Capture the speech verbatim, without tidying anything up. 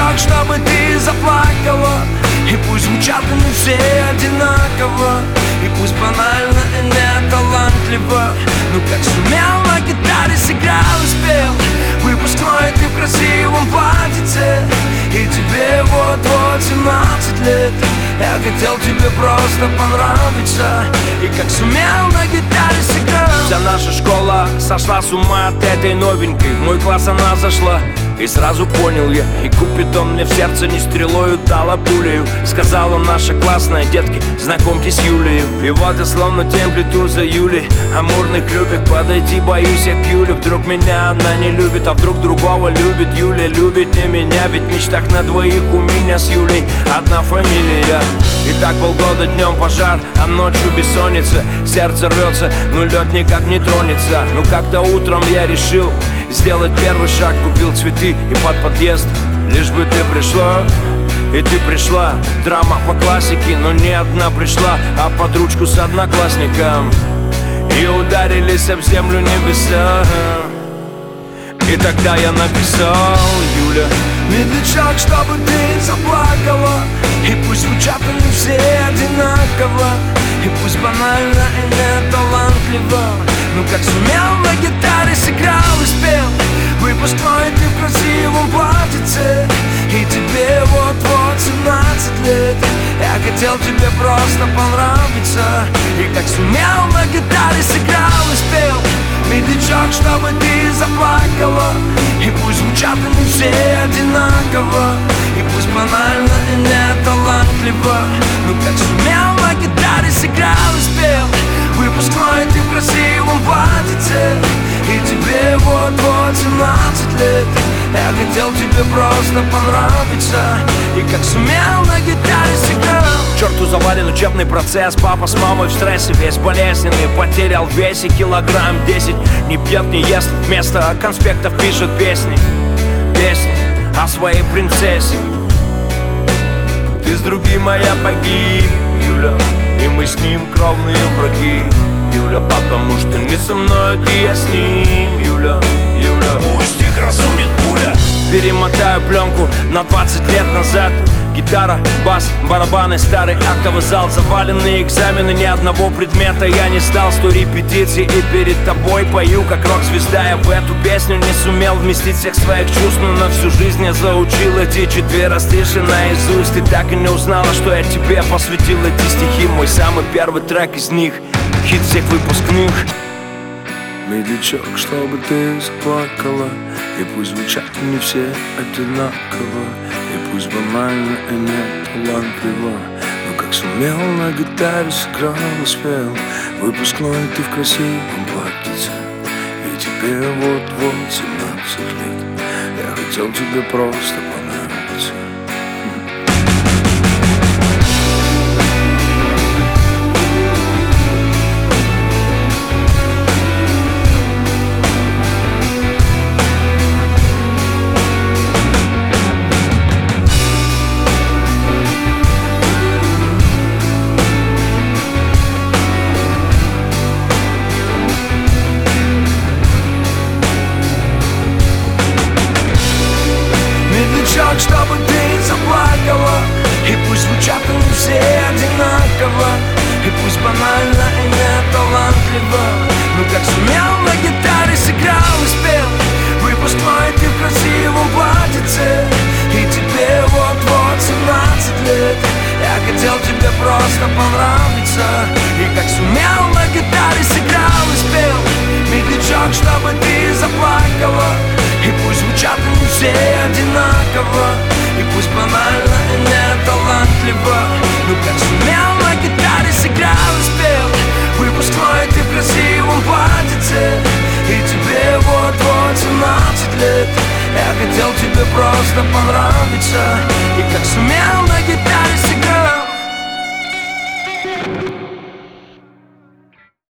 медлячок, чтобы ты заплакала. И пусть звучат они все одинаково, и пусть банально и не талантливо, но как сумел на гитаре сыграл и спел выпускной ты в красивом платьице. И тебе вот-вот семнадцать лет. Я хотел тебе просто понравиться, и как сумел на гитаре сыграл. Вся наша школа сошла с ума от этой новенькой. В мой класс она зашла, и сразу понял я, и Купидон мне в сердце не стрелою дала пулею. Сказала наша классная: детки, знакомьтесь с Юлею. И вот я словно темплиту за Юлей, амурных любит подойти, боюсь я к Юле. Вдруг меня она не любит, а вдруг другого любит. Юля любит не меня, ведь в мечтах на двоих у меня с Юлей одна фамилия. И так полгода днем пожар, а ночью бессонница. Сердце рвется, но лед никак не тронется. Но как-то утром я решил сделать первый шаг, купил цветы и под подъезд. Лишь бы ты пришла, и ты пришла. Драма по классике, но не одна пришла, а под ручку с одноклассником. И ударились об землю небеса. И тогда я написал: Юля, медлячок, чтобы ты заплакала. И пусть звучат они все одинаково, и пусть банально и не талантливо, но как сумел на гитаре сыграл и спел выпускной ты в красивом платьице. И тебе вот-вот семнадцать лет. Я хотел тебе просто понравиться, и как сумел на гитаре сыграл и спел медлячок, чтобы ты заплакала. И пусть звучат они все одинаково, и пусть банально и не талантливо, но как сумел на гитаре сыграл и спел выпускной ты в красивом платьице. И тебе вот-вот семнадцать лет. Я хотел тебе просто понравиться, и как сумел на гитаре сыграл. Черту завален учебный процесс, папа с мамой в стрессе, весь болезненный, потерял в весе килограмм десять. Не пьет, не ест, вместо конспектов пишет песни. Песни о своей принцессе. Ты с другим, а я погиб, Юля, и мы с ним кровные враги. Юля, потому что не со мной, ты я с ним. Юля, Юля, пусть их разумит пуля. Перемотаю пленку на двадцать лет назад. Гитара, бас, барабаны, старый актовый зал. Заваленные экзамены, ни одного предмета я не сдал. Сто репетиций и перед тобой пою как рок-звезда. Я в эту песню не сумел вместить всех своих чувств, но на всю жизнь я заучил эти четыре стиши наизусть. Ты так и не узнала, что я тебе посвятил эти стихи. Мой самый первый трек из них, хит всех выпускных. Медлячок, чтобы ты заплакала, и пусть звучат не все одинаково, и пусть банально и не талантливо, но как сумел на гитаре сыграл и спел выпускной ты в красивом платьице. И тебе вот-вот семнадцать лет. Я хотел тебе просто понравиться. Чтобы ты заплакала, и пусть звучат они все одинаково, и пусть банально и не талантливо, но как сумел на гитаре сыграл и спел выпускной ты в красивом платьице. И тебе вот-вот семнадцать лет. Я хотел тебе просто понравиться, и как сумел на гитаре сыграл и спел медлячок, чтобы ты заплакала. И пусть звучат они все одинаково, и пусть банально и не талантливо, но как сумел на гитаре сыграл и спел выпускной ты в красивом платьице. И тебе вот-вот семнадцать лет. Я хотел тебе просто понравиться, и как сумел на гитаре